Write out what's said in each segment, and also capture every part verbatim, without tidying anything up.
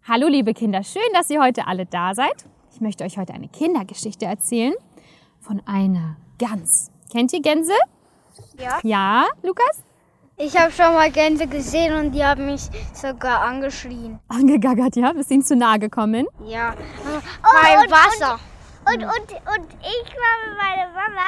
Hallo liebe Kinder, schön, dass ihr heute alle da seid. Ich möchte euch heute eine Kindergeschichte erzählen von einer Gans. Kennt ihr Gänse? Ja. Ja, Lukas? Ich habe schon mal Gänse gesehen und die haben mich sogar angeschrien. Angegaggert, ja? Bist ihnen zu nahe gekommen? Ja. Oh, Beim und, Wasser. Und, und, und, und ich war mit meiner Mama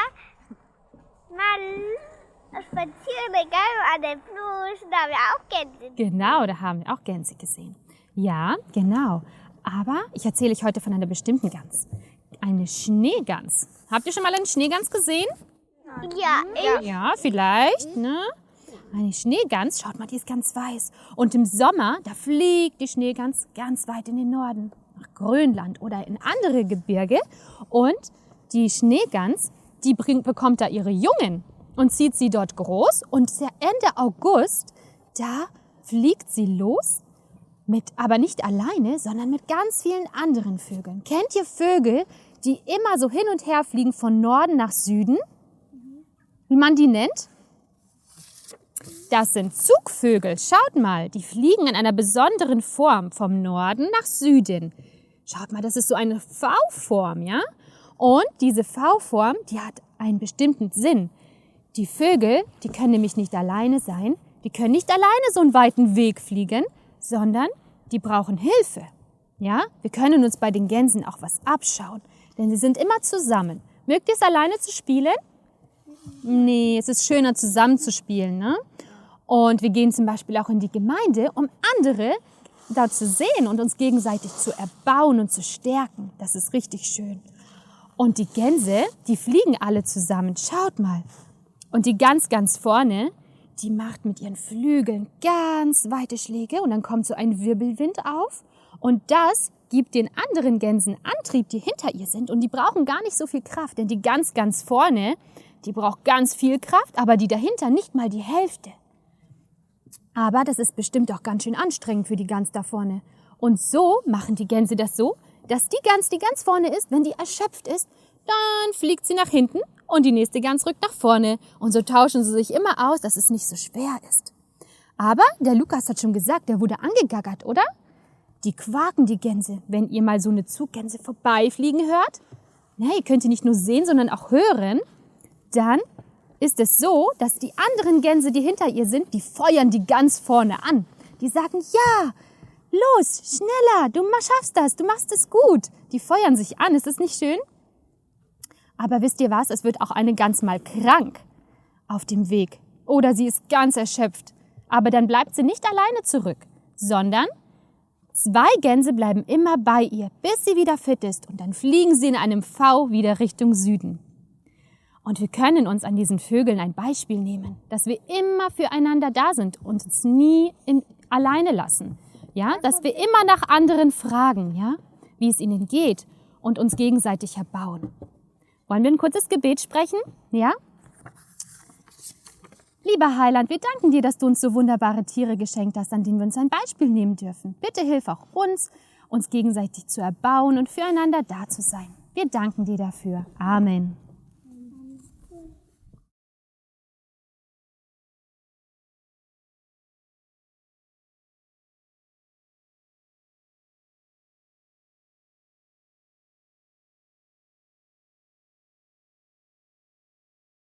mal spazieren gegangen an den Fluss. Da haben wir auch Gänse. Genau, da haben wir auch Gänse gesehen. Ja, genau. Aber ich erzähle euch heute von einer bestimmten Gans. Eine Schneegans. Habt ihr schon mal eine Schneegans gesehen? Ja, ich, Ja, vielleicht, ne? Eine Schneegans, schaut mal, die ist ganz weiß. Und im Sommer, da fliegt die Schneegans ganz weit in den Norden, nach Grönland oder in andere Gebirge. Und die Schneegans, die bringt, bekommt da ihre Jungen und zieht sie dort groß. Und Ende August, da fliegt sie los, mit, aber nicht alleine, sondern mit ganz vielen anderen Vögeln. Kennt ihr Vögel, die immer so hin und her fliegen von Norden nach Süden? Wie man die nennt? Das sind Zugvögel. Schaut mal, die fliegen in einer besonderen Form vom Norden nach Süden. Schaut mal, das ist so eine V-Form, ja? Und diese V-Form, die hat einen bestimmten Sinn. Die Vögel, die können nämlich nicht alleine sein. Die können nicht alleine so einen weiten Weg fliegen, sondern die brauchen Hilfe. Ja? Wir können uns bei den Gänsen auch was abschauen, denn sie sind immer zusammen. Mögt ihr es alleine zu spielen? Nee, es ist schöner zusammen zu spielen, ne? Und wir gehen zum Beispiel auch in die Gemeinde, um andere da zu sehen und uns gegenseitig zu erbauen und zu stärken. Das ist richtig schön. Und die Gänse, die fliegen alle zusammen. Schaut mal. Und die ganz, ganz vorne, die macht mit ihren Flügeln ganz weite Schläge und dann kommt so ein Wirbelwind auf. Und das gibt den anderen Gänsen Antrieb, die hinter ihr sind. Und die brauchen gar nicht so viel Kraft, denn die ganz, ganz vorne, die braucht ganz viel Kraft, aber die dahinter nicht mal die Hälfte. Aber das ist bestimmt auch ganz schön anstrengend für die Gans da vorne. Und so machen die Gänse das so, dass die Gans, die ganz vorne ist, wenn die erschöpft ist, dann fliegt sie nach hinten und die nächste Gans rückt nach vorne. Und so tauschen sie sich immer aus, dass es nicht so schwer ist. Aber der Lukas hat schon gesagt, der wurde angegaggert, oder? Die quaken, die Gänse, wenn ihr mal so eine Zuggänse vorbeifliegen hört. Ja, ihr könnt die nicht nur sehen, sondern auch hören. Dann ist es so, dass die anderen Gänse, die hinter ihr sind, die feuern die ganz vorne an. Die sagen, ja, los, schneller, du schaffst das, du machst es gut. Die feuern sich an, ist das nicht schön? Aber wisst ihr was, es wird auch eine Gans mal krank auf dem Weg. Oder sie ist ganz erschöpft. Aber dann bleibt sie nicht alleine zurück, sondern zwei Gänse bleiben immer bei ihr, bis sie wieder fit ist. Und dann fliegen sie in einem V wieder Richtung Süden. Und wir können uns an diesen Vögeln ein Beispiel nehmen, dass wir immer füreinander da sind und uns nie in, alleine lassen. Ja, dass wir immer nach anderen fragen, ja, wie es ihnen geht und uns gegenseitig erbauen. Wollen wir ein kurzes Gebet sprechen? Ja? Lieber Heiland, wir danken dir, dass du uns so wunderbare Tiere geschenkt hast, an denen wir uns ein Beispiel nehmen dürfen. Bitte hilf auch uns, uns gegenseitig zu erbauen und füreinander da zu sein. Wir danken dir dafür. Amen.